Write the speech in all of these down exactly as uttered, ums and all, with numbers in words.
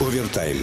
Овертайм.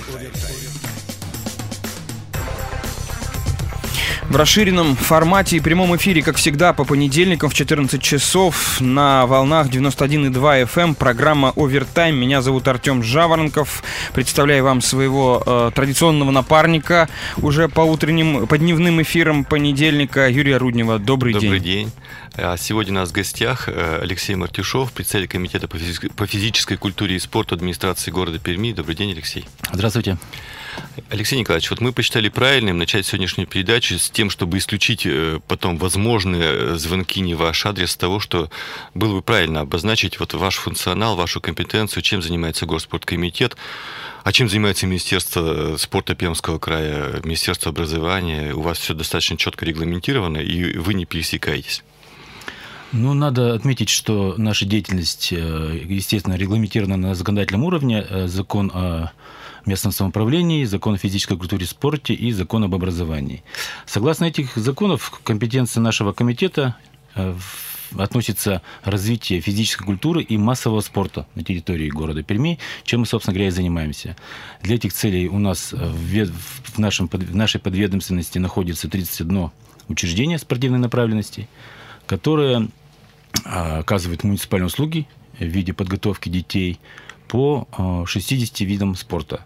В расширенном формате и прямом эфире, как всегда, по понедельникам в четырнадцать часов на волнах девяносто один и два эф эм программа «Овертайм». Меня зовут Артем Жаворонков. Представляю вам своего э, традиционного напарника уже по утренним, по дневным эфирам понедельника Юрия Руднева. Добрый, Добрый день. день. Сегодня у нас в гостях Алексей Мартюшов, председатель комитета по физической культуре и спорту администрации города Перми. Добрый день, Алексей. Здравствуйте. Алексей Николаевич, вот мы посчитали правильным начать сегодняшнюю передачу с тем, чтобы исключить потом возможные звонки не в ваш адрес, того, что было бы правильно обозначить вот ваш функционал, вашу компетенцию, чем занимается Горспорткомитет, а чем занимается Министерство спорта Пермского края, Министерство образования. У вас все достаточно четко регламентировано, и вы не пересекаетесь. Ну, надо отметить, что наша деятельность, естественно, регламентирована на законодательном уровне. Закон о местном самоуправлении, закон о физической культуре и спорте и закон об образовании. Согласно этих законов, компетенция нашего комитета относится развитие физической культуры и массового спорта на территории города Перми, чем мы, собственно говоря, и занимаемся. Для этих целей у нас в, нашем, в нашей подведомственности находится тридцать одно учреждение спортивной направленности, которое оказывает муниципальные услуги в виде подготовки детей по шестидесяти видам спорта.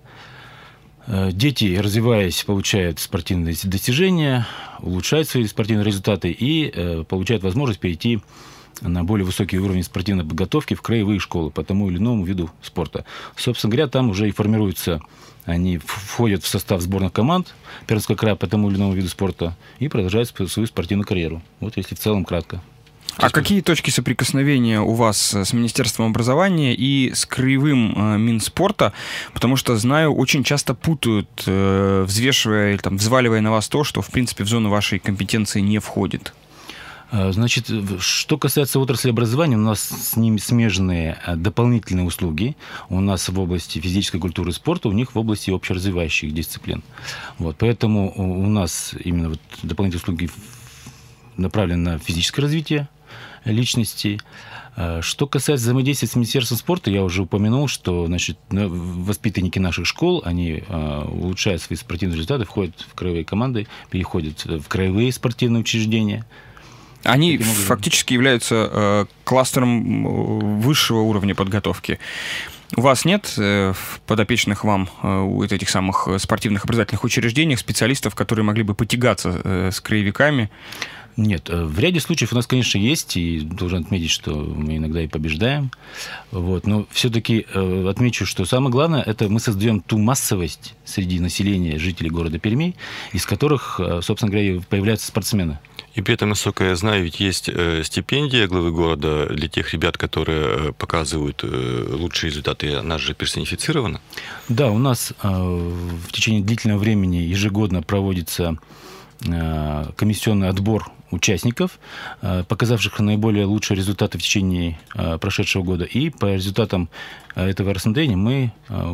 Дети, развиваясь, получают спортивные достижения, улучшают свои спортивные результаты и получают возможность перейти на более высокий уровень спортивной подготовки в краевые школы по тому или иному виду спорта. Собственно говоря, там уже и формируются, они входят в состав сборных команд Пермского края по тому или иному виду спорта и продолжают свою спортивную карьеру. Вот если в целом кратко. А какие точки соприкосновения у вас с Министерством образования и с краевым э, Минспорта? Потому что, знаю, очень часто путают, э, взвешивая или там, взваливая на вас то, что, в принципе, в зону вашей компетенции не входит. Значит, что касается отрасли образования, у нас с ними смежные дополнительные услуги. У нас в области физической культуры и спорта, у них в области общеразвивающих дисциплин. Вот, поэтому у нас именно вот дополнительные услуги направлены на физическое развитие личности. Что касается взаимодействия с Министерством спорта, я уже упомянул, что, значит, воспитанники наших школ, они улучшают свои спортивные результаты, входят в краевые команды, переходят в краевые спортивные учреждения. Они фактически являются э, кластером высшего уровня подготовки. У вас нет э, подопечных вам э, у этих самых спортивных образовательных учреждениях специалистов, которые могли бы потягаться э, с краевиками? Нет, в ряде случаев у нас, конечно, есть, и должен отметить, что мы иногда и побеждаем. Вот. Но все-таки э, отмечу, что самое главное, это мы создаем ту массовость среди населения, жителей города Перми, из которых, собственно говоря, появляются спортсмены. И при этом, насколько я знаю, ведь есть стипендия главы города для тех ребят, которые показывают лучшие результаты, она же персонифицирована? Да, у нас в течение длительного времени ежегодно проводится комиссионный отбор участников, показавших наиболее лучшие результаты в течение прошедшего года. И по результатам этого рассмотрения мы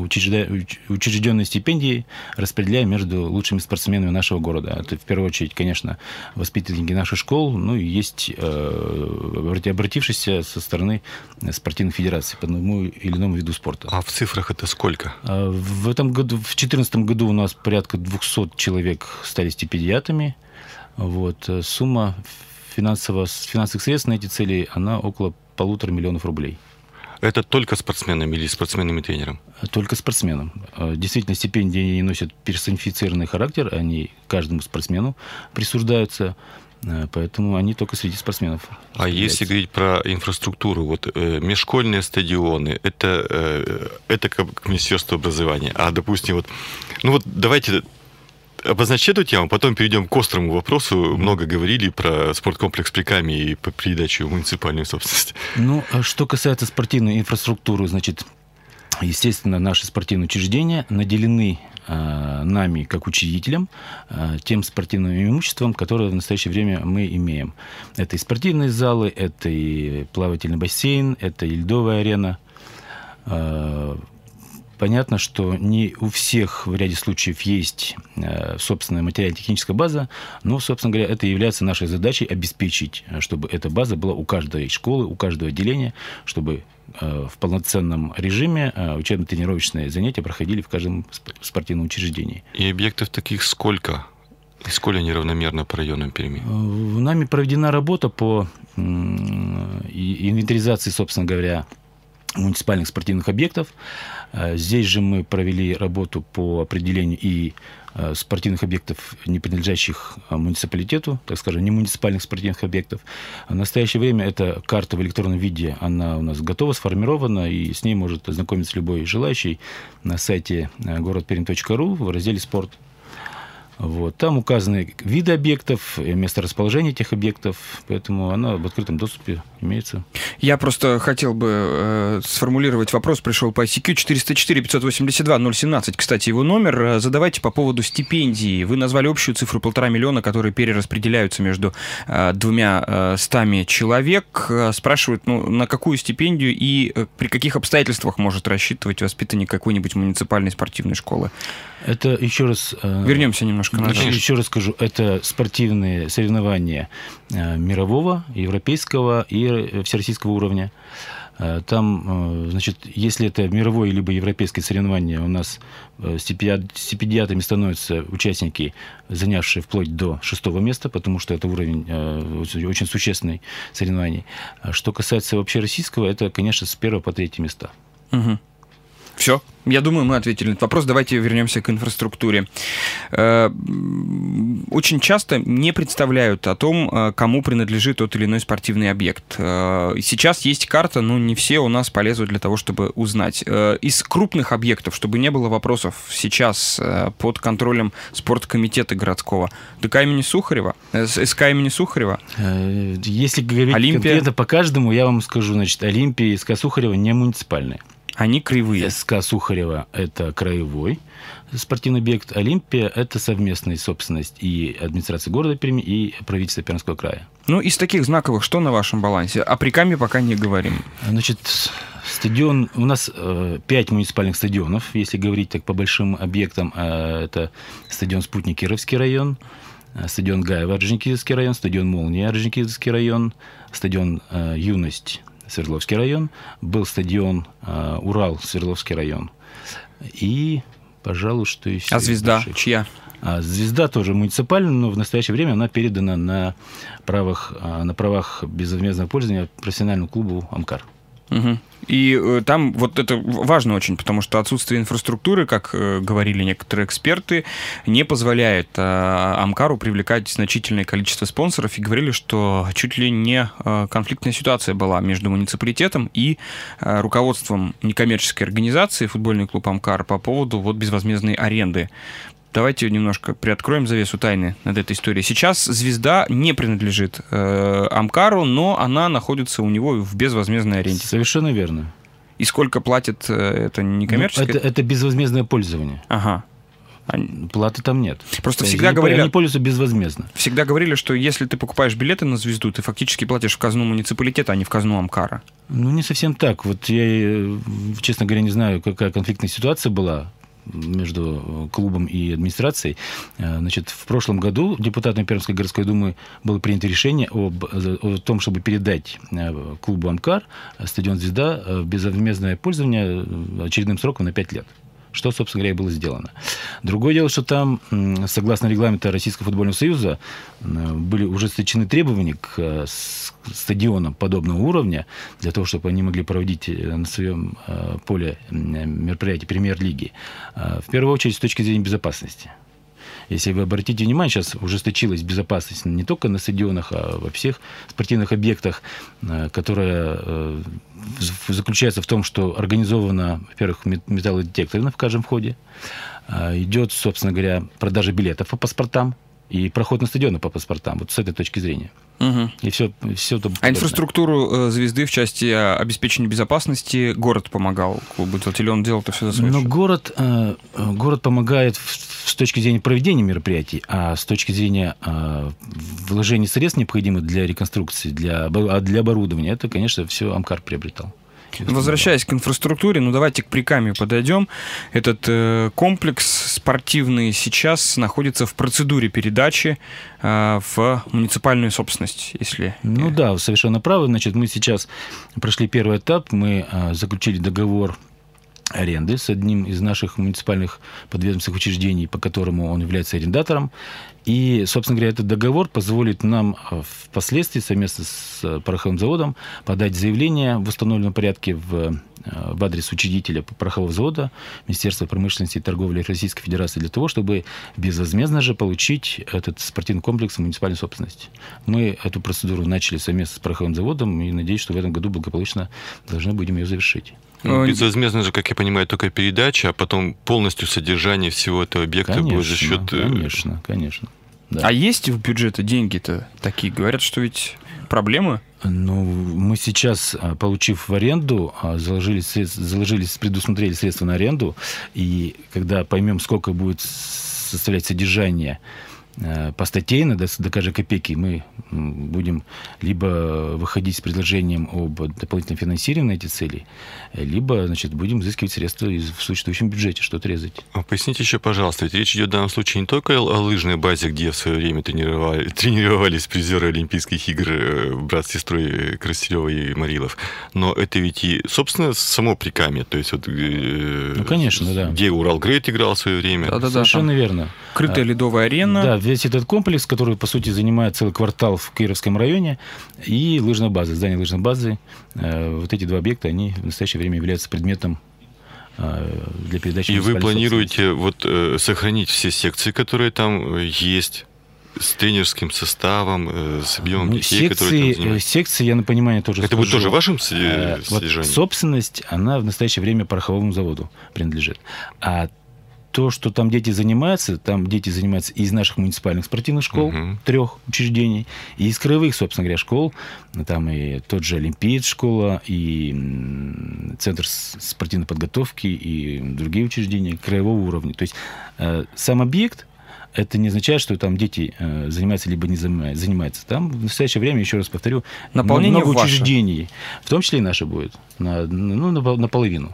учрежденные стипендии распределяем между лучшими спортсменами нашего города. Это, в первую очередь, конечно, воспитанники наших школ, ну и есть обратившиеся со стороны спортивных федераций по одному или иному виду спорта. А в цифрах это сколько? В этом году, в две тысячи четырнадцатом году у нас порядка двухсот человек стали стипендиатами. Вот. Сумма финансовых, финансовых средств на эти цели, она около полутора миллионов рублей. Это только спортсменам или спортсменам и тренерам? Только спортсменам. Действительно, стипендии носят персонифицированный характер, они каждому спортсмену присуждаются, поэтому они только среди спортсменов. А если говорить про инфраструктуру, вот э, межшкольные стадионы, это, э, это как Министерство образования, а, допустим, вот, ну вот давайте обозначить эту тему, потом перейдем к острому вопросу. Много говорили про спорткомплекс при Каме и по передаче в муниципальную собственность. Ну, что касается спортивной инфраструктуры, значит, естественно, наши спортивные учреждения наделены э, нами, как учредителем, э, тем спортивным имуществом, которое в настоящее время мы имеем. Это и спортивные залы, это и плавательный бассейн, это и льдовая арена. Э, Понятно, что не у всех в ряде случаев есть собственная материально-техническая база, но, собственно говоря, это является нашей задачей обеспечить, чтобы эта база была у каждой школы, у каждого отделения, чтобы в полноценном режиме учебно-тренировочные занятия проходили в каждом спортивном учреждении. И объектов таких сколько? И сколько они равномерно по районам Перми? Нами проведена работа по инвентаризации, собственно говоря, муниципальных спортивных объектов. Здесь же мы провели работу по определению и спортивных объектов, не принадлежащих муниципалитету, так скажем, не муниципальных спортивных объектов. В настоящее время эта карта в электронном виде, она у нас готова, сформирована, и с ней может ознакомиться любой желающий на сайте город пермь точка ру в разделе «Спорт». Вот. Там указаны виды объектов, месторасположение этих объектов, поэтому она в открытом доступе имеется. Я просто хотел бы э, сформулировать вопрос, пришел по ай си кью четыреста четыре пятьсот восемьдесят два ноль семнадцать, кстати, его номер. Задавайте по поводу стипендий. Вы назвали общую цифру полтора миллиона, которые перераспределяются между э, двумя э, стами человек. Спрашивают, ну, на какую стипендию и э, при каких обстоятельствах может рассчитывать воспитанник какой-нибудь муниципальной спортивной школы? Это еще раз... Вернемся немножко назад. Еще раз скажу, это спортивные соревнования мирового, европейского и всероссийского уровня. Там, значит, если это мировое либо европейское соревнование, у нас стипендиатами становятся участники, занявшие вплоть до шестого места, потому что это уровень очень существенный соревнований. Что касается общероссийского, это, конечно, с первого по третье места. Угу. Все. Я думаю, мы ответили на этот вопрос. Давайте вернемся к инфраструктуре. Очень часто не представляют о том, кому принадлежит тот или иной спортивный объект. Сейчас есть карта, но не все у нас полезут для того, чтобы узнать. Из крупных объектов, чтобы не было вопросов, сейчас под контролем спорткомитета городского ДК имени Сухарева, СК имени Сухарева. Если говорить Олимпия... конкретно по каждому, я вам скажу, значит, Олимпия и СК Сухарева не муниципальные. Они краевые. СК Сухарева – это краевой спортивный объект. Олимпия – это совместная собственность и администрации города Перми, и правительства Пермского края. Ну, из таких знаковых что на вашем балансе? О Прикамье пока не говорим. Значит, стадион... У нас э, пять муниципальных стадионов, если говорить так по большим объектам. Э, это стадион «Спутник» Кировский район, стадион Гаево Орджоникидзевский район, стадион «Молния» Орджоникидзевский район, стадион э, «Юность» Свердловский район, был стадион э, Урал, Свердловский район. И, пожалуй, что и все. А «Звезда» больших. Чья? А «Звезда» тоже муниципальная, но в настоящее время она передана на правах, на правах безвозмездного пользования профессиональному клубу «Амкар». Угу. И э, там вот это важно очень, потому что отсутствие инфраструктуры, как э, говорили некоторые эксперты, не позволяет э, Амкару привлекать значительное количество спонсоров, и говорили, что чуть ли не э, конфликтная ситуация была между муниципалитетом и э, руководством некоммерческой организации футбольный клуб Амкар по поводу вот безвозмездной аренды. Давайте немножко приоткроем завесу тайны над этой историей. Сейчас «Звезда» не принадлежит э, Амкару, но она находится у него в безвозмездной аренде. Совершенно верно. И сколько платит э, это некоммерческое? Ну, это, это безвозмездное пользование. Ага. Платы там нет. Просто То всегда они, говорили... Они пользуются безвозмездно. Всегда говорили, что если ты покупаешь билеты на «Звезду», ты фактически платишь в казну муниципалитета, а не в казну Амкара. Ну, не совсем так. Вот я, честно говоря, не знаю, какая конфликтная ситуация была между клубом и администрацией. Значит, в прошлом году депутатами Пермской городской думы было принято решение об, о том, чтобы передать клубу «Амкар» стадион «Звезда» в безвозмездное пользование очередным сроком на пять лет. Что, собственно говоря, и было сделано. Другое дело, что там, согласно регламенту Российского футбольного союза, были уже ужесточены требования к стадионам подобного уровня, для того, чтобы они могли проводить на своем поле мероприятия премьер-лиги. В первую очередь, с точки зрения безопасности. Если вы обратите внимание, сейчас ужесточилась безопасность не только на стадионах, а во всех спортивных объектах, которая заключается в том, что организовано, во-первых, металлодетекторы в каждом входе, идет, собственно говоря, продажа билетов по паспортам и проход на стадионы по паспортам, вот с этой точки зрения. Угу. И все, все это а инфраструктуру э, «Звезды» в части обеспечения безопасности город помогал клубу делать, или он делал это все за свой счет? Но город, э, город помогает в, с точки зрения проведения мероприятий, а с точки зрения э, вложения средств, необходимых для реконструкции, для, для оборудования, это, конечно, все Амкар приобретал. Возвращаясь к инфраструктуре, ну давайте к Прикамью подойдем. Этот э, комплекс спортивный сейчас находится в процедуре передачи э, в муниципальную собственность, если... Ну да, совершенно правы. Значит, мы сейчас прошли первый этап, мы э, заключили договор аренды с одним из наших муниципальных подведомственных учреждений, по которому он является арендатором. И, собственно говоря, этот договор позволит нам впоследствии совместно с пороховым заводом подать заявление в установленном порядке в, в адрес учредителя порохового завода Министерства промышленности и торговли Российской Федерации для того, чтобы безвозмездно же получить этот спортивный комплекс в муниципальной собственности. Мы эту процедуру начали совместно с пороховым заводом и надеюсь, что в этом году благополучно должны будем ее завершить. Ну, безвозмездно же, как я понимаю, только передача, а потом полностью содержание всего этого объекта конечно, будет за счет... Конечно, конечно. Да. А есть в бюджете деньги-то такие? Говорят, что ведь проблемы? Ну, мы сейчас, получив в аренду, заложили, заложили, предусмотрели средства на аренду, и когда поймем, сколько будет составлять содержание постатейно, до, до каждой копейки, мы будем либо выходить с предложением об дополнительном финансировании на эти цели, либо, значит, будем изыскивать средства в существующем бюджете, что отрезать. А поясните еще, пожалуйста, ведь речь идет в данном случае не только о лыжной базе, где в свое время тренировали, тренировались призеры Олимпийских игр брат с сестрой Красилева и Марилов, но это ведь и, собственно, само Прикамье, то есть вот... Ну, конечно, да. Где Уралгрейд играл в свое время. Да-да-да. Совершенно верно. Крытая ледовая арена. Да, весь этот комплекс, который, по сути, занимает целый квартал в Кировском районе, и лыжная база, здание лыжной базы. Вот эти два объекта, они в настоящее время являются предметом для передачи. И вы планируете вот, сохранить все секции, которые там есть, с тренерским составом, с объемом ну, детей, секции, которые там занимаются? Секции, я на понимание тоже Это скажу. будет тоже вашим содержанием? Вот собственность, она в настоящее время пороховому заводу принадлежит. А то, что там дети занимаются, там дети занимаются и из наших муниципальных спортивных школ, угу. трех учреждений, и из краевых, собственно говоря, школ. Там и тот же Олимпиец школа, и Центр спортивной подготовки, и другие учреждения краевого уровня. То есть сам объект, это не означает, что там дети занимаются либо не занимаются. Там в настоящее время, еще раз повторю, наполнение много ваше. Учреждений, в том числе и наше будет, на, ну, наполовину.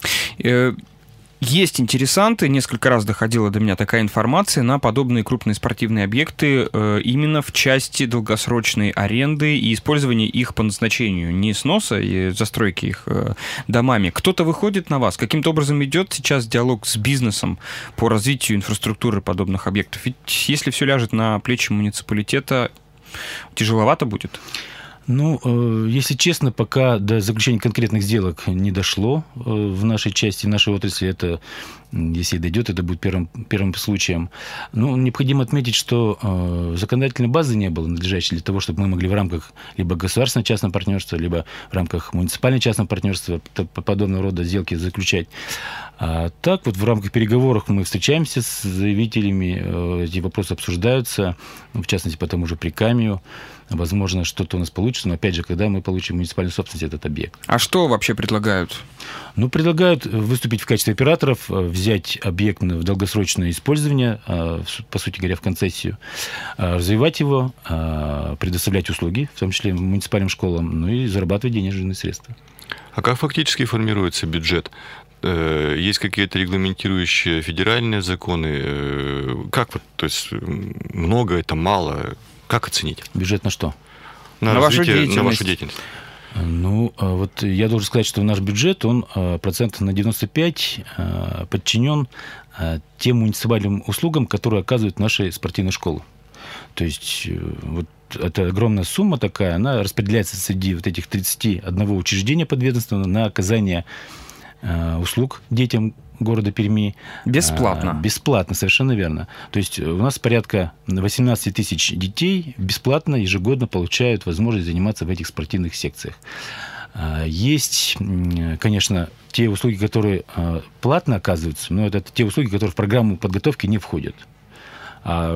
Есть интересанты, несколько раз доходила до меня такая информация, на подобные крупные спортивные объекты э, именно в части долгосрочной аренды и использования их по назначению, не сноса и застройки их э, домами. Кто-то выходит на вас, каким-то образом идет сейчас диалог с бизнесом по развитию инфраструктуры подобных объектов? Ведь если все ляжет на плечи муниципалитета, тяжеловато будет? Ну, если честно, пока до заключения конкретных сделок не дошло в нашей части, в нашей отрасли. Это, если дойдет, это будет первым, первым случаем. Ну, необходимо отметить, что законодательной базы не было надлежащей для того, чтобы мы могли в рамках либо государственного частного партнерства, либо в рамках муниципального частного партнерства подобного рода сделки заключать. А так вот в рамках переговоров мы встречаемся с заявителями, эти вопросы обсуждаются, в частности, по тому же Прикамью. Возможно, что-то у нас получится, но опять же, когда мы получим муниципальную собственность этот объект. А что вообще предлагают? Ну, предлагают выступить в качестве операторов, взять объект в долгосрочное использование, по сути говоря, в концессию, развивать его, предоставлять услуги, в том числе муниципальным школам, ну и зарабатывать денежные средства. А как фактически формируется бюджет? Есть какие-то регламентирующие федеральные законы? Как вот, то есть много, это мало? Как оценить? Бюджет на что? На, на, развитие, вашу деятельность. на вашу деятельность. Ну, вот я должен сказать, что наш бюджет, он процентов на девяносто пять подчинен тем муниципальным услугам, которые оказывают наши спортивные школы. То есть вот эта огромная сумма такая, она распределяется среди вот этих тридцати одного учреждения подведомственного на оказание услуг детям города Перми. Бесплатно. А, бесплатно, совершенно верно. То есть у нас порядка восемнадцать тысяч детей бесплатно ежегодно получают возможность заниматься в этих спортивных секциях. А, есть, конечно, те услуги, которые а, платно оказываются, но это те услуги, которые в программу подготовки не входят. А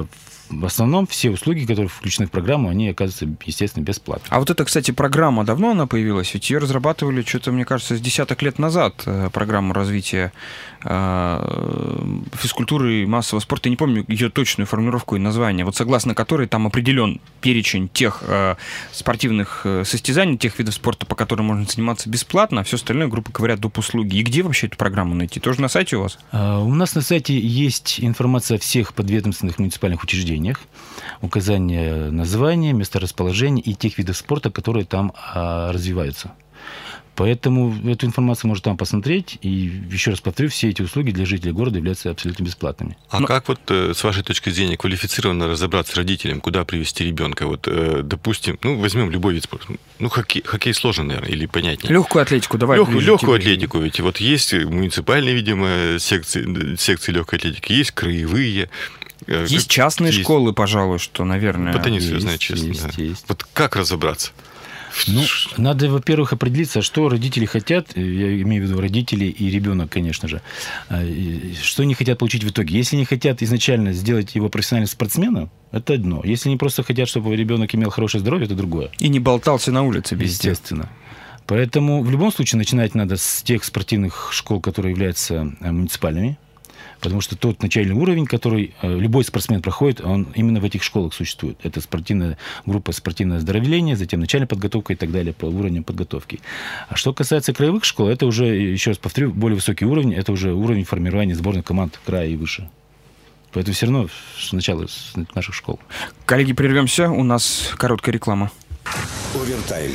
в основном все услуги, которые включены в программу, они оказываются, естественно, бесплатно. А вот эта, кстати, программа, давно она появилась? Ведь ее разрабатывали, что-то, мне кажется, с десяток лет назад, программу развития физкультуры и массового спорта. Я не помню ее точную формулировку и название, вот согласно которой там определен перечень тех спортивных состязаний, тех видов спорта, по которым можно заниматься бесплатно, а все остальное, грубо говоря, доп. Услуги. И где вообще эту программу найти? Тоже на сайте у вас? У нас на сайте есть информация о всех подведомственных муниципальных учреждениях, указание названия, месторасположения и тех видов спорта, которые там а, развиваются. Поэтому эту информацию можно там посмотреть. И еще раз повторю, все эти услуги для жителей города являются абсолютно бесплатными. А Но... как вот с вашей точки зрения квалифицированно разобраться с родителям, куда привести ребенка? Вот, допустим, ну, возьмем любой вид спорта. Ну, хоккей, хоккей сложно, наверное, или понятнее. Легкую атлетику, давай. Легкую, легкую атлетику. Ведь вот есть муниципальные, видимо, секции, секции легкой атлетики, есть краевые. Есть частные есть... школы, пожалуй, что, наверное... Вот они все знают, честно. Есть, да. есть. Вот как разобраться? Ну, надо, во-первых, определиться, что родители хотят, я имею в виду родители и ребенок, конечно же, что они хотят получить в итоге. Если они хотят изначально сделать его профессиональным спортсменом, это одно. Если они просто хотят, чтобы ребенок имел хорошее здоровье, это другое. И не болтался на улице без Естественно. Поэтому в любом случае начинать надо с тех спортивных школ, которые являются муниципальными. Потому что тот начальный уровень, который любой спортсмен проходит, он именно в этих школах существует. Это спортивная группа спортивное оздоровление, затем начальная подготовка и так далее по уровням подготовки. А что касается краевых школ, это уже, еще раз повторю, более высокий уровень, это уже уровень формирования сборных команд края и выше. Поэтому все равно сначала с наших школ. Коллеги, прервемся, у нас короткая реклама. Овертайм.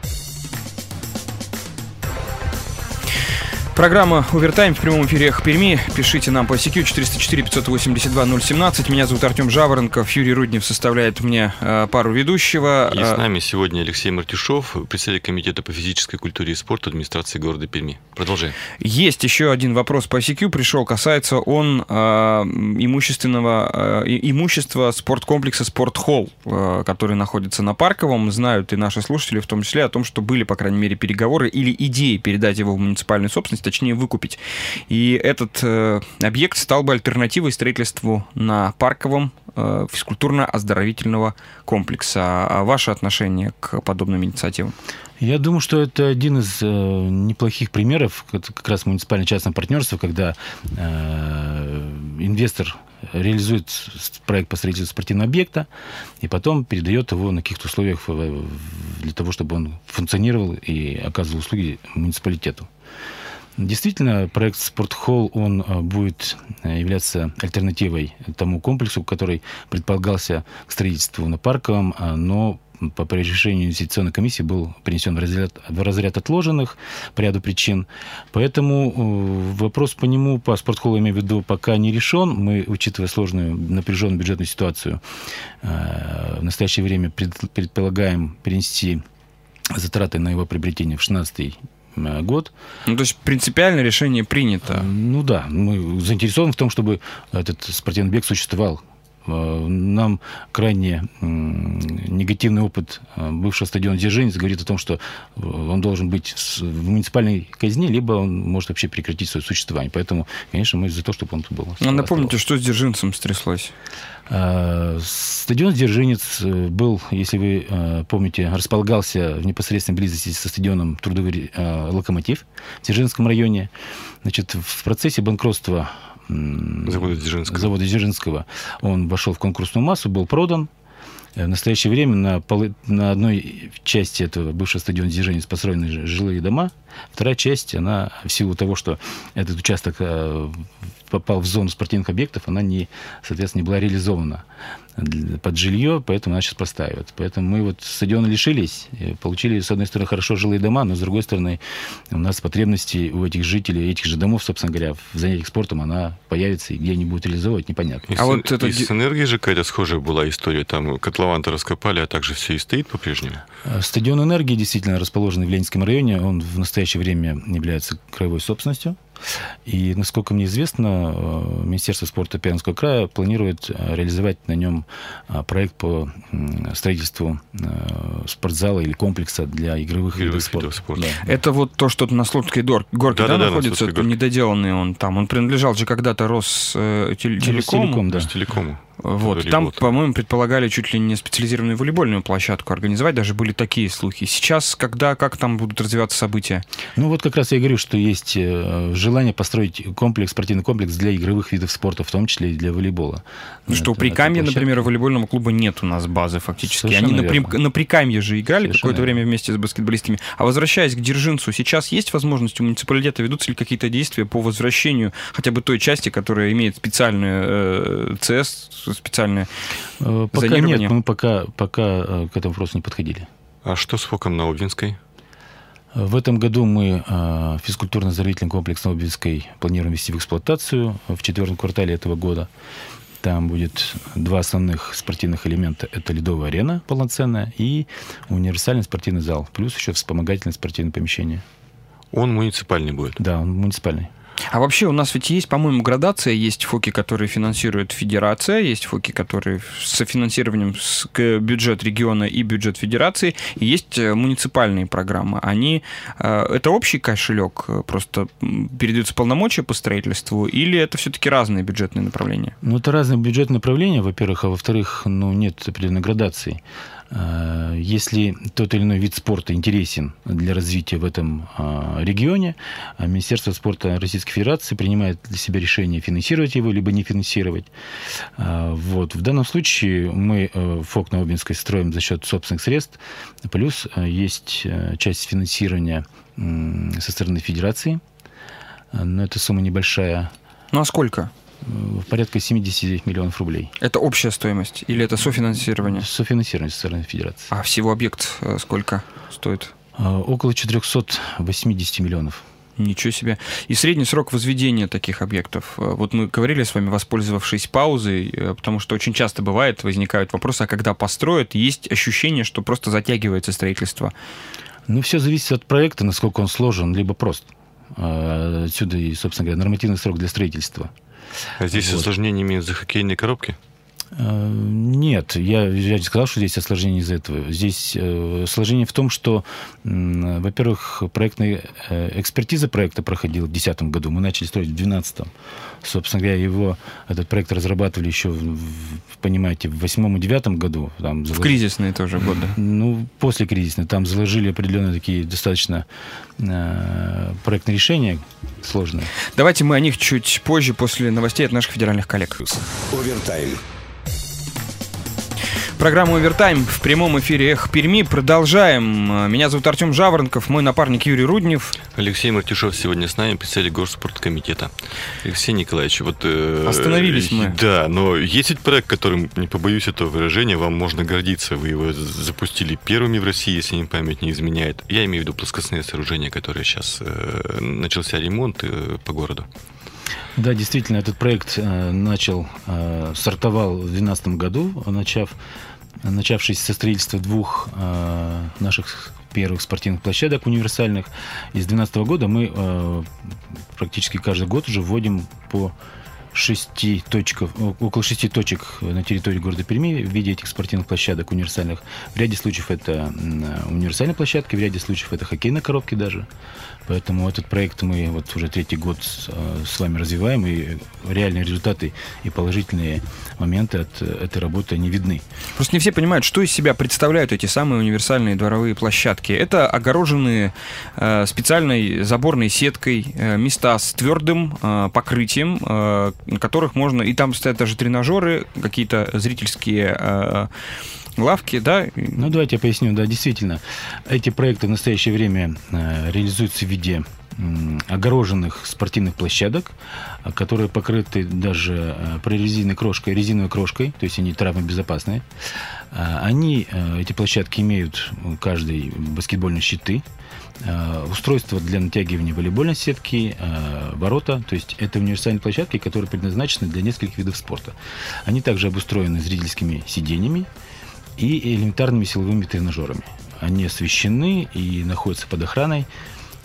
Программа «Овертайм» в прямом эфире «Эхо Перми». Пишите нам по ай си кью четыреста четыре пятьсот восемьдесят два ноль семнадцать. Меня зовут Артем Жаворонков. Юрий Руднев составляет мне э, пару ведущего. И с нами сегодня Алексей Мартишов, председатель комитета по физической культуре и спорту администрации города Перми. Продолжаем. Есть еще один вопрос по ай си кью. Пришел, касается он э, имущественного, э, имущества спорткомплекса «Спортхолл», э, который находится на Парковом. Знают и наши слушатели, в том числе, о том, что были, по крайней мере, переговоры или идеи передать его в муниципальную собственность, точнее выкупить. И этот э, объект стал бы альтернативой строительству на Парковом э, физкультурно-оздоровительного комплекса. А ваше отношение к подобным инициативам? Я думаю, что это один из э, неплохих примеров как раз муниципально-частного партнерства, когда э, инвестор реализует проект по строительству спортивного объекта и потом передает его на каких-то условиях для того, чтобы он функционировал и оказывал услуги муниципалитету. Действительно, проект «Спортхолл», он будет являться альтернативой тому комплексу, который предполагался к строительству на Парковом, но по решению инвестиционной комиссии был перенесен в разряд, в разряд отложенных по ряду причин. Поэтому вопрос по нему, по «Спортхоллу», имею в виду, пока не решен. Мы, учитывая сложную, напряженную бюджетную ситуацию, в настоящее время предполагаем перенести затраты на его приобретение в шестнадцатый год. Ну, то есть принципиальное решение принято. Ну да, мы заинтересованы в том, чтобы этот спортивный объект существовал. Нам крайне негативный опыт бывшего стадиона «Дзержинец» говорит о том, что он должен быть в муниципальной казне, либо он может вообще прекратить свое существование. Поэтому, конечно, мы за то, чтобы он тут был. А напомните, что с «Дзержинцем» стряслось? Стадион «Дзержинец» был, если вы помните, располагался в непосредственной близости со стадионом «Трудовый локомотив» в Дзержинском районе. Значит, в процессе банкротства Завода Дзержинского. Завода Дзержинского он вошел в конкурсную массу, был продан. В настоящее время на, полы, на одной части этого бывшего стадиона «Дзержинец» построены жилые дома. Вторая часть, она в силу того, что этот участок попал в зону спортивных объектов, она, не, соответственно, не была реализована под жилье, поэтому она сейчас простаивает. Поэтому мы вот стадиона лишились, получили, с одной стороны, хорошо жилые дома, но, с другой стороны, у нас потребности у этих жителей, этих же домов, собственно говоря, в занятиях спортом, она появится, и где они будут реализовывать, непонятно. И а с, вот это... и с энергией же какая-то схожая была история, там котлован-то раскопали, а также все и стоит по-прежнему? Стадион энергии действительно расположенный в Ленинском районе, он в настоящее время является краевой собственностью. И, насколько мне известно, Министерство спорта Пермского края планирует реализовать на нем проект по строительству спортзала или комплекса для игровых, игровых видов спорта. спорта. Да. Это вот то, что на Слуцкой горке, да, да, да, находится, на недоделанный он там. Он принадлежал же когда-то Ростелекому. Ростелекому, да. Ростелекому. Вот. Там, по-моему, предполагали чуть ли не специализированную волейбольную площадку организовать, даже были такие слухи. Сейчас, когда, как там будут развиваться события? Ну вот как раз я говорю, что есть желание построить комплекс, спортивный комплекс для игровых видов спорта, в том числе и для волейбола. Ну что, у Прикамья, например, волейбольного клуба нет у нас базы фактически. Совершенно Они на, При... на Прикамье же играли Совершенно какое-то верно. время вместе с баскетболистами. А возвращаясь к Дзержинцу, сейчас есть возможность у муниципалитета, ведутся ли какие-то действия по возвращению хотя бы той части, которая имеет специальную э, ЦС, специальное пока зонирование? Нет, мы пока, пока к этому вопросу не подходили. А что с ФОКом на Обвинской? В этом году мы физкультурно-оздоровительный комплекс на Обвинской планируем ввести в эксплуатацию в четвертом квартале этого года. Там будет два основных спортивных элемента. Это ледовая арена полноценная и универсальный спортивный зал. Плюс еще вспомогательное спортивное помещение. Он муниципальный будет? Да, он муниципальный. А вообще у нас ведь есть, по-моему, градация. Есть ФОКи, которые финансирует федерация, есть ФОКи, которые с софинансированием с бюджет региона и бюджет федерации, и есть муниципальные программы. Они, это общий кошелек, просто передаются полномочия по строительству, или это все-таки разные бюджетные направления? Ну, это разные бюджетные направления, во-первых, а во-вторых, ну, нет определенной градации. Если тот или иной вид спорта интересен для развития в этом регионе, Министерство спорта Российской Федерации принимает для себя решение финансировать его, либо не финансировать. Вот. В данном случае мы ФОК на Обвинской строим за счет собственных средств, плюс есть часть финансирования со стороны Федерации, но эта сумма небольшая. Ну а сколько? Порядка семьдесят миллионов рублей. Это общая стоимость или это софинансирование? Софинансирование со стороны Федерации. А всего объект сколько стоит? Около четыреста восемьдесят миллионов. Ничего себе. И средний срок возведения таких объектов? Вот мы говорили с вами, воспользовавшись паузой, потому что очень часто бывает, возникают вопросы, а когда построят, есть ощущение, что просто затягивается строительство. Ну, все зависит от проекта, насколько он сложен, либо прост. Отсюда и, собственно говоря, нормативный срок для строительства. А здесь вот. Осложнениями из-за хоккейной коробки? Нет, я, я не сказал, что здесь осложнение из-за этого. Здесь э, осложнение в том, что, э, во-первых, проектная э, экспертиза проекта проходила в две тысячи десятом году. Мы начали строить в две тысячи двенадцатом. Собственно говоря, его, этот проект разрабатывали еще, в, понимаете, в две тысячи восьмом и две тысячи девятом году. Там заложили, в кризисные тоже годы. Ну, после кризисные. Там заложили определенные такие достаточно э, проектные решения сложные. Давайте мы о них чуть позже, после новостей от наших федеральных коллег. Овертайм. Программа «Овертайм» в прямом эфире «Эхо Перми». Продолжаем. Меня зовут Артем Жаворонков, мой напарник Юрий Руднев. Алексей Мартюшев сегодня с нами, председатель Горспорткомитета. Алексей Николаевич, вот... Э, Остановились мы. Да, но есть ведь проект, которым, не побоюсь этого выражения, вам можно гордиться. Вы его запустили первыми в России, если мне память не изменяет. Я имею в виду плоскостные сооружения, которые сейчас э, начался ремонт э, по городу. Да, действительно, этот проект э, начал, э, стартовал в две тысячи двенадцатом году, начав, начавшись со строительства двух э, наших первых спортивных площадок универсальных. И с две тысячи двенадцатого года мы э, практически каждый год уже вводим по шести точках, около шести точек на территории города Перми в виде этих спортивных площадок универсальных. В ряде случаев это универсальные площадки, в ряде случаев это хоккейные коробки даже. Поэтому этот проект мы вот уже третий год с, с вами развиваем, и реальные результаты и положительные моменты от этой работы они видны. Просто не все понимают, что из себя представляют эти самые универсальные дворовые площадки. Это огороженные э, специальной заборной сеткой э, места с твердым э, покрытием, э, на которых можно... И там стоят даже тренажеры, какие-то зрительские... Э, лавки, да? Ну, давайте я поясню. Да, действительно, эти проекты в настоящее время э, реализуются в виде э, огороженных спортивных площадок, которые покрыты даже э, прорезиненной крошкой, резиновой крошкой, то есть они травмобезопасные. Э, они, э, эти площадки имеют у каждой баскетбольные щиты, э, устройство для натягивания волейбольной сетки, э, ворота, то есть это универсальные площадки, которые предназначены для нескольких видов спорта. Они также обустроены зрительскими сиденьями и элементарными силовыми тренажерами. Они освещены и находятся под охраной.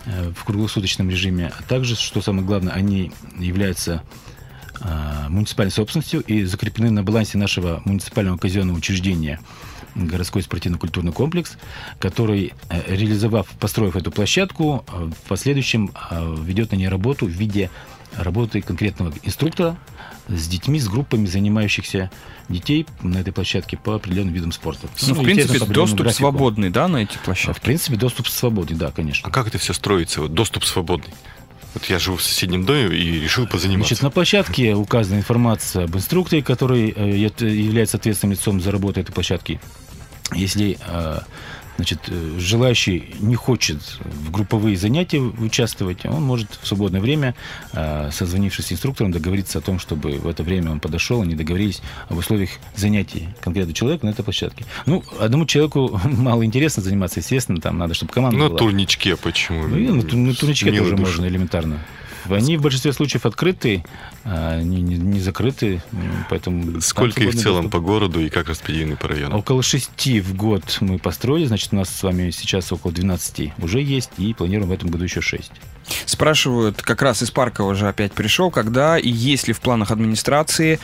в круглосуточном режиме. А также, что самое главное, они являются муниципальной собственностью и закреплены на балансе нашего муниципального казенного учреждения городской спортивно-культурный комплекс, который, реализовав, построив эту площадку, в последующем ведет на ней работу в виде работы конкретного инструктора с детьми, с группами занимающихся детей на этой площадке по определенным видам спорта. Ну, ну в принципе, доступ графику. Свободный, да, на эти площадки? В принципе, доступ свободный, да, конечно. А как это все строится? Вот доступ свободный. Вот я живу в соседнем доме и решил позаниматься. Значит, на площадке указана информация об инструкторе, который является ответственным лицом за работу этой площадки. Если, значит, желающий не хочет в групповые занятия участвовать, он может в свободное время, созвонившись с инструктором, договориться о том, чтобы в это время он подошел, они договорились об условиях занятий конкретного человека на этой площадке. Ну, одному человеку мало интересно заниматься, естественно, там надо, чтобы команда на была. На турничке почему? Ну, на, на турничке тоже душа. Можно элементарно. Они в большинстве случаев открыты, не, не, не закрыты, поэтому... Сколько их в целом доступ. По городу и как распределены по районам? Около шести в год мы построили, значит, у нас с вами сейчас около двенадцати уже есть, и планируем в этом году еще шесть. Спрашивают, как раз из Паркова же опять пришел, когда и есть ли в планах администрации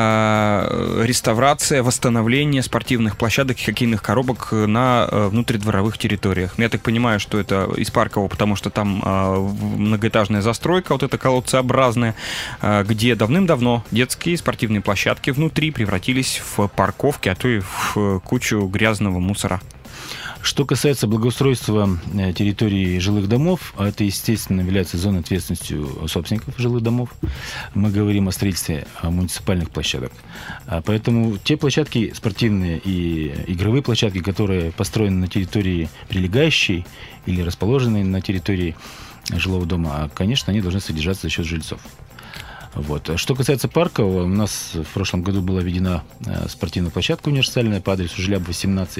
э, реставрация, восстановление спортивных площадок и хоккейных коробок на э, внутридворовых территориях. Я так понимаю, что это из Паркова, потому что там э, многоэтажная застройка, вот эта колодцеобразная, э, где давным-давно детские спортивные площадки внутри превратились в парковки, а то и в кучу грязного мусора. Что касается благоустройства территории жилых домов, это, естественно, является зоной ответственности собственников жилых домов. Мы говорим о строительстве муниципальных площадок. Поэтому те площадки спортивные и игровые площадки, которые построены на территории прилегающей или расположены на территории жилого дома, конечно, они должны содержаться за счет жильцов. Вот. Что касается Паркова, у нас в прошлом году была введена спортивная площадка универсальная по адресу Желябова, семнадцать.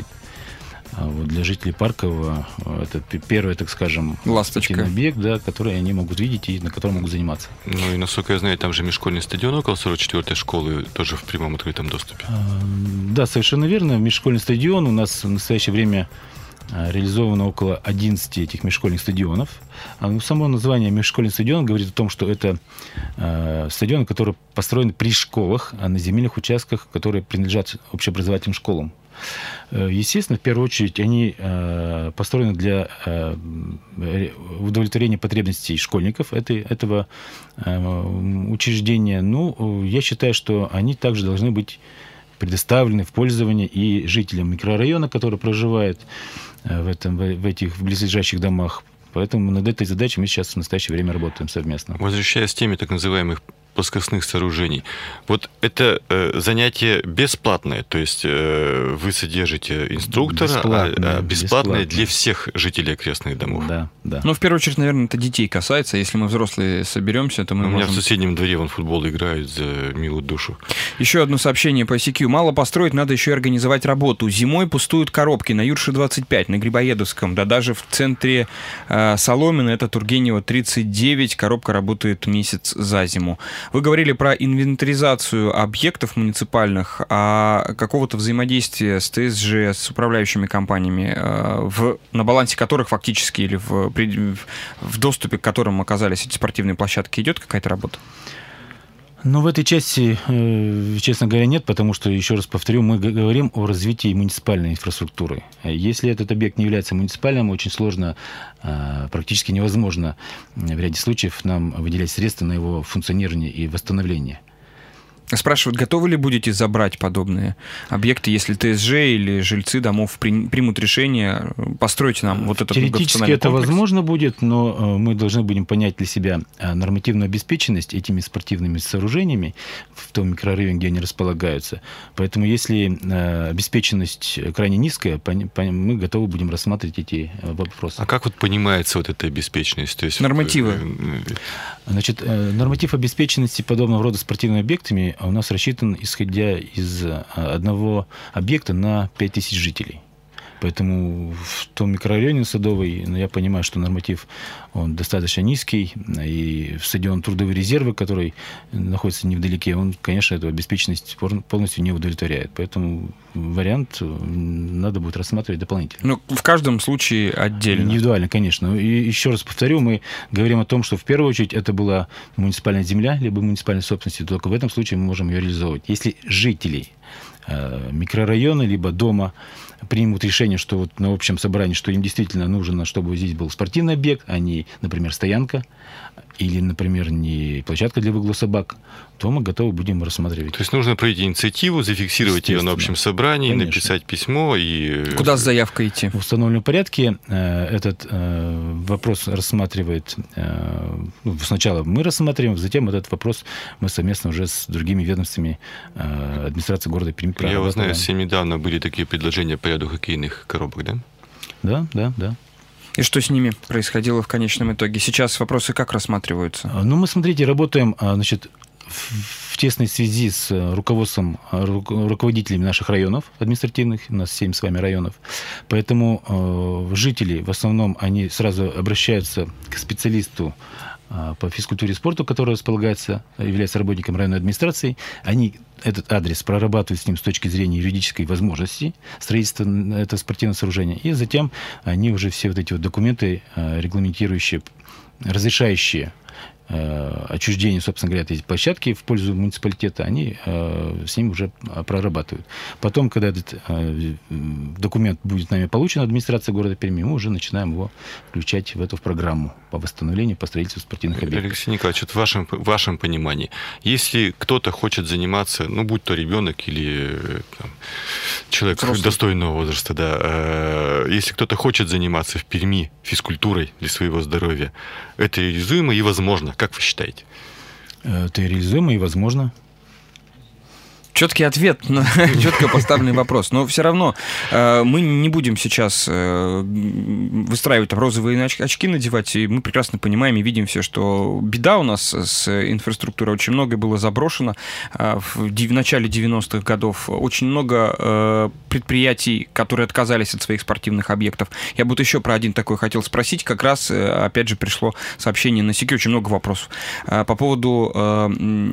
Вот для жителей Паркова это первый, так скажем, ласточка, объект, да, который они могут видеть и на котором могут заниматься. Ну и, насколько я знаю, там же межшкольный стадион около сорок четвёртой школы тоже в прямом открытом доступе. Да, совершенно верно. Межшкольный стадион у нас в настоящее время реализовано около одиннадцати этих межшкольных стадионов. А само название межшкольный стадион говорит о том, что это э, стадионы, которые построены при школах, а на земельных участках, которые принадлежат общеобразовательным школам. Естественно, в первую очередь, они э, построены для э, удовлетворения потребностей школьников этой, этого э, учреждения. Ну, я считаю, что они также должны быть предоставлены в пользование и жителям микрорайона, которые проживают в, этом, в этих близлежащих домах. Поэтому над этой задачей мы сейчас в настоящее время работаем совместно. Возвращаясь к теме так называемых плоскостных сооружений. Вот это э, занятие бесплатное, то есть э, вы содержите инструктора, бесплатное, а, а бесплатное, бесплатное для всех жителей окрестных домов. Да, да. Ну, в первую очередь, наверное, это детей касается. Если мы взрослые соберемся, то мы У можем... меня в соседнем дворе вон футбол играют за милую душу. Еще одно сообщение по ай си кью. Мало построить, надо еще и организовать работу. Зимой пустуют коробки на Юрши двадцать пять, на Грибоедовском, да даже в центре э, Соломина, это Тургенева тридцать девять, коробка работает месяц за зиму. Вы говорили про инвентаризацию объектов муниципальных, а какого-то взаимодействия с тэ эс жэ, с управляющими компаниями, в, на балансе которых фактически или в, в доступе к которым оказались эти спортивные площадки, идет какая-то работа? Ну, в этой части, честно говоря, нет, потому что, еще раз повторю, мы говорим о развитии муниципальной инфраструктуры. Если этот объект не является муниципальным, очень сложно, практически невозможно в ряде случаев нам выделять средства на его функционирование и восстановление. Спрашивают, готовы ли будете забрать подобные объекты, если тэ эс жэ или жильцы домов примут решение построить нам вот этот теоретически это комплекс? Возможно будет, но мы должны будем понять для себя нормативную обеспеченность этими спортивными сооружениями в том микрорайоне, где они располагаются. Поэтому если обеспеченность крайне низкая, мы готовы будем рассматривать эти вопросы. А как вот понимается вот эта обеспеченность? То есть нормативы? Значит, норматив обеспеченности подобного рода спортивными объектами у нас рассчитан, исходя из одного объекта на пять тысяч жителей. Поэтому в том микрорайоне Садовой, ну, я понимаю, что норматив он достаточно низкий, и стадион «Трудовые резервы», который находится невдалеке, он, конечно, эту обеспеченность полностью не удовлетворяет. Поэтому вариант надо будет рассматривать дополнительно. Ну, в каждом случае отдельно. Индивидуально, конечно. И еще раз повторю, мы говорим о том, что в первую очередь это была муниципальная земля, либо муниципальная собственность, только в этом случае мы можем ее реализовывать. Если жители микрорайона, либо дома примут решение, что вот на общем собрании, что им действительно нужно, чтобы здесь был спортивный объект, а не, например, стоянка, или, например, не площадка для выгула собак, то мы готовы будем рассматривать. То есть нужно пройти инициативу, зафиксировать ее на общем собрании, конечно, написать письмо и... Куда с заявкой идти? В установленном порядке этот вопрос рассматривает... Сначала мы рассматриваем, затем этот вопрос мы совместно уже с другими ведомствами администрации города Перми. Я вас знаю, совсем недавно были такие предложения по ряду хоккейных коробок, да? Да, да, да. И что с ними происходило в конечном итоге? Сейчас вопросы как рассматриваются? Ну, мы, смотрите, работаем, значит, в тесной связи с руководством, руководителями наших районов административных, у нас семь с вами районов, поэтому жители, в основном, они сразу обращаются к специалисту по физкультуре и спорту, который располагается, является работником районной администрации. Они этот адрес прорабатывают с ним с точки зрения юридической возможности строительства этого спортивного сооружения. И затем они уже все вот эти вот документы, регламентирующие, разрешающие отчуждение, собственно говоря, этой площадки в пользу муниципалитета, они э, с ним уже прорабатывают. Потом, когда этот э, документ будет нами получен, администрация города Перми, мы уже начинаем его включать в эту в программу по восстановлению, по строительству спортивных объектов. Алексей Николаевич, вот в вашем, в вашем понимании, если кто-то хочет заниматься, ну, будь то ребенок или там, человек Взрослый. достойного возраста, да, э, если кто-то хочет заниматься в Перми физкультурой для своего здоровья, это реализуемо и возможно. Как вы считаете? Это реализуемо и возможно. Четкий ответ на четко поставленный вопрос. Но все равно э, мы не будем сейчас э, выстраивать там розовые очки надевать, и мы прекрасно понимаем и видим все, что беда у нас с инфраструктурой. Очень многое было заброшено э, в, в начале девяностых годов. Очень много э, предприятий, которые отказались от своих спортивных объектов. Я бы вот еще про один такой хотел спросить. Как раз, э, опять же, пришло сообщение на СИКе, очень много вопросов. Э, по поводу... Э,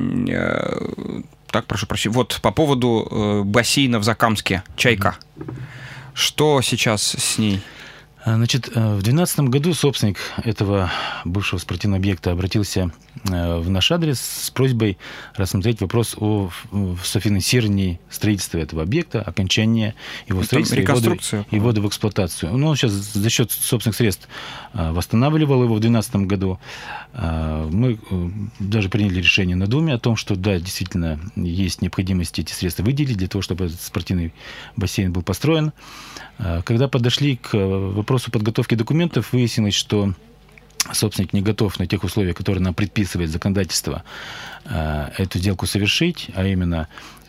э, Так, прошу прощения. Вот по поводу э, бассейна в Закамске, «Чайка». Что сейчас с ней? Значит, в две тысячи двенадцатом году собственник этого бывшего спортивного объекта обратился в наш адрес с просьбой рассмотреть вопрос о софинансировании строительства этого объекта, окончания его строительства и ввода, и ввода в эксплуатацию. Ну, он сейчас за счет собственных средств восстанавливал его в две тысячи двенадцатом году. Мы даже приняли решение на Думе о том, что да, действительно есть необходимость эти средства выделить для того, чтобы этот спортивный бассейн был построен. Когда подошли к вопросу подготовки документов, выяснилось, что собственник не готов на тех условиях, которые нам предписывает законодательство, эту сделку совершить, а именно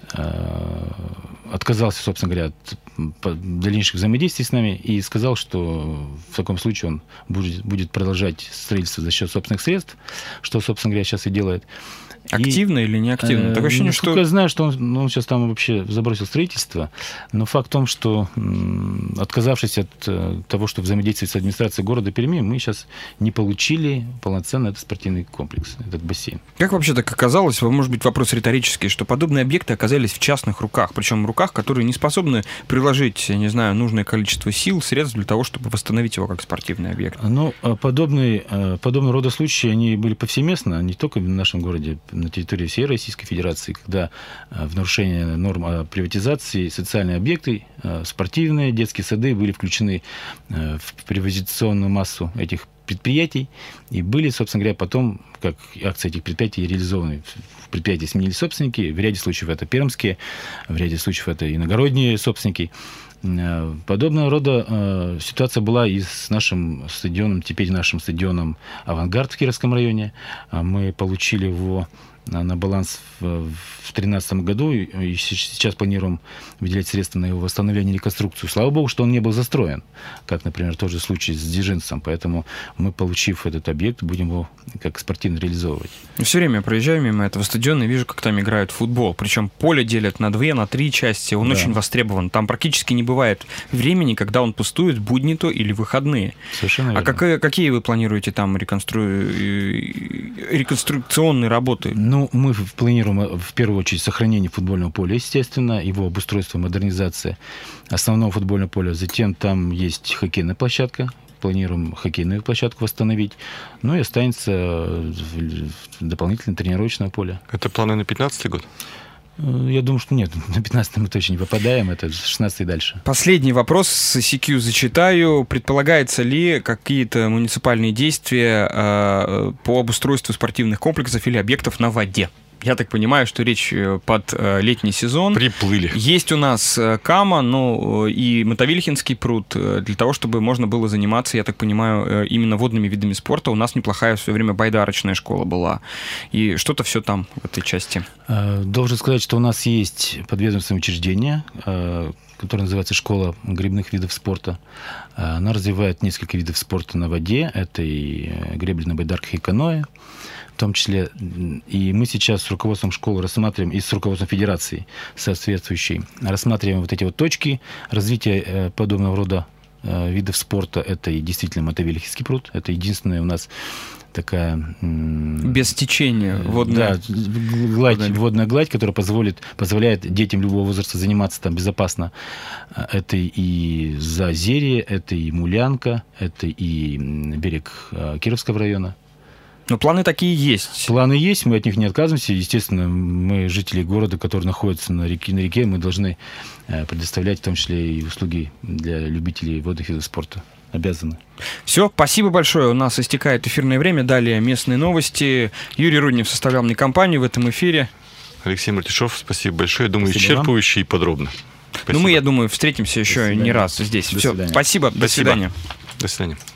отказался, собственно говоря, от дальнейших взаимодействий с нами и сказал, что в таком случае он будет, будет продолжать строительство за счет собственных средств, что, собственно говоря, сейчас и делает. Активно и, или не активно? Такое ощущение, что... Я знаю, что он, ну, он сейчас там вообще забросил строительство, но факт в том, что отказавшись от того, что взаимодействовать с администрацией города Перми, мы сейчас не получили полноценный этот спортивный комплекс, этот бассейн. Как вообще так оказалось, может быть, вопрос риторический, что подобные объекты оказались в частных руках, причем в руках, которые не способны приложить, я не знаю, нужное количество сил, средств для того, чтобы восстановить его как спортивный объект? Ну, подобные, подобного рода случаи, они были повсеместно, не только в нашем городе, на территории всей Российской Федерации, когда в нарушение норм о приватизации социальные объекты, спортивные, детские сады были включены в приватизационную массу этих предприятий и были, собственно говоря, потом, как акции этих предприятий реализованы. В предприятии сменили собственники, в ряде случаев это пермские, в ряде случаев это иногородние собственники. Подобного рода э, ситуация была и с нашим стадионом, теперь нашим стадионом «Авангард» в Кировском районе. Мы получили его на баланс в две тысячи тринадцатом году, и сейчас планируем выделять средства на его восстановление и реконструкцию. Слава богу, что он не был застроен, как, например, тот же случай с Дзержинцем. Поэтому мы, получив этот объект, будем его как спортивно реализовывать. Все время проезжаю мимо этого стадиона и вижу, как там играют в футбол. Причем поле делят на две, на три части. Он да. очень востребован. Там практически не бывает времени, когда он пустует, будни то или выходные. Совершенно верно. А как, какие вы планируете там реконстру... реконструкционные работы? Ну, мы планируем в первую очередь сохранение футбольного поля, естественно, его обустройство, модернизация основного футбольного поля. Затем там есть хоккейная площадка. Планируем хоккейную площадку восстановить. Ну и останется дополнительное тренировочное поле. Это планы на пятнадцатый год? Я думаю, что нет, на пятнадцатый мы точно не попадаем, это шестнадцатый и дальше. Последний вопрос с си кью зачитаю. Предполагается ли какие-то муниципальные действия э, по обустройству спортивных комплексов или объектов на воде? Я так понимаю, что речь под летний сезон. Приплыли. Есть у нас Кама, ну и Мотовилихинский пруд, для того, чтобы можно было заниматься, я так понимаю, именно водными видами спорта. У нас неплохая в свое время байдарочная школа была. И что-то все там в этой части. Должен сказать, что у нас есть подведомственное учреждение, которое называется «Школа гребных видов спорта». Она развивает несколько видов спорта на воде. Это и гребля на байдарках и каноэ. В том числе, и мы сейчас с руководством школы рассматриваем, и с руководством федерации соответствующей, рассматриваем вот эти вот точки развития подобного рода видов спорта. Это и действительно Мотовилихинский пруд, это единственная у нас такая... Без течения водная... Да, гладь, водная. водная гладь, которая позволит, позволяет детям любого возраста заниматься там безопасно. Это и Заозерье, это и Мулянка, это и берег Кировского района. Но планы такие есть. Планы есть, мы от них не отказываемся. Естественно, мы, жители города, которые находятся на реке, на реке, мы должны предоставлять в том числе и услуги для любителей водных видов спорта. Обязаны. Все, спасибо большое. У нас истекает эфирное время. Далее местные новости. Юрий Руднев составлял мне компанию в этом эфире. Алексей Мартишов, спасибо большое. Думаю, спасибо исчерпывающе вам. И подробно. Спасибо. Ну, мы, я думаю, встретимся еще не раз здесь. Все, спасибо. До спасибо. свидания. До свидания.